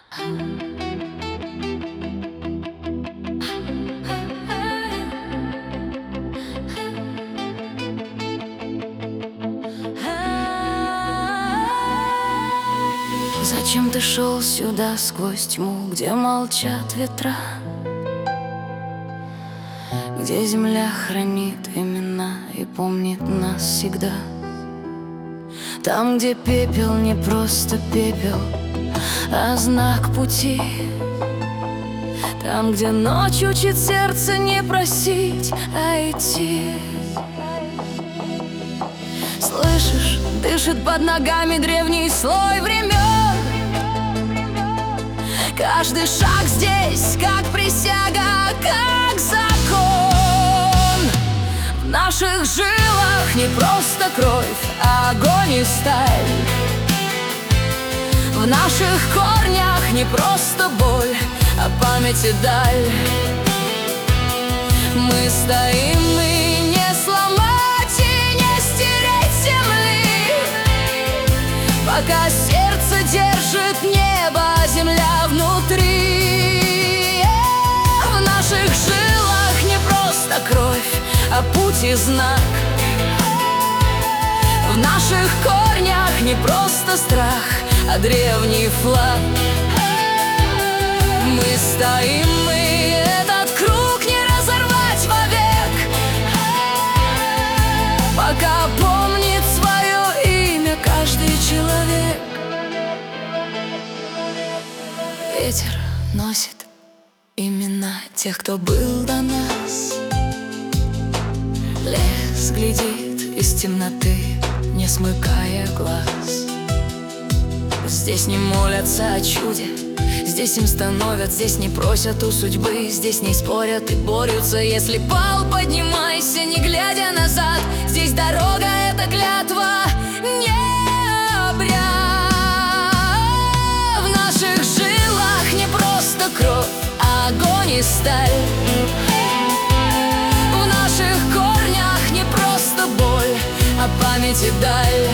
Зачем ты шел сюда сквозь тьму, где молчат ветра, где земля хранит имена и помнит нас всегда? Там, где пепел не просто пепел, а знак пути. Там, где ночь учит сердце не просить, а идти. Слышишь, дышит под ногами древний слой времен. Каждый шаг здесь, как присяга, как закон. В наших жилах не просто кровь, а огонь и сталь. В наших корнях не просто боль, а память и даль. Мы стоим и не сломать, и не стереть земли, пока сердце держит небо, а земля внутри. В наших жилах не просто кровь, а путь и знак. В наших корнях не просто страх, а древний флаг. Мы стоим, и этот круг не разорвать вовек, пока помнит свое имя каждый человек. Ветер носит имена тех, кто был до нас. Лес глядит из темноты, не смыкая глаз. Здесь не молятся о чуде, здесь им становят, здесь не просят у судьбы, здесь не спорят и борются. Если пал, поднимайся, не глядя назад. Здесь дорога — это клятва, не обряд. В наших жилах не просто кровь, а огонь и сталь. В наших корнях не просто боль, а память и даль.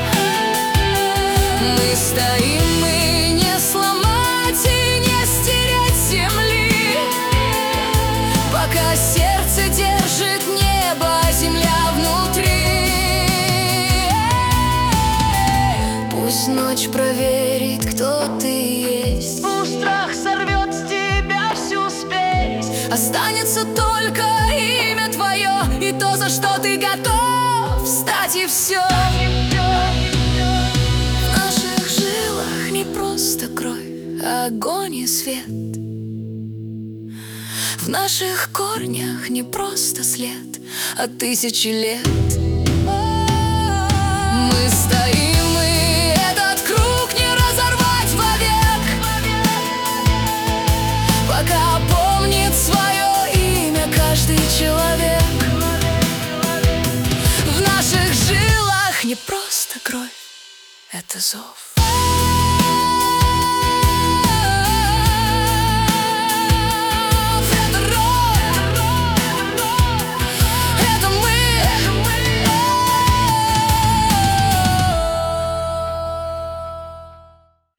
Мы стоим и не сломать, и не стереть земли, пока сердце держит небо, а земля внутри. Пусть ночь проверит, кто ты есть. Пусть страх сорвет с тебя всю спесь. Останется только имя твое и то, за что ты готов встать, и все. Огонь и свет. В наших корнях не просто след, а тысячи лет. Мы стоим, и этот круг не разорвать вовек, пока помнит свое имя каждый человек. В наших жилах не просто кровь, это зов.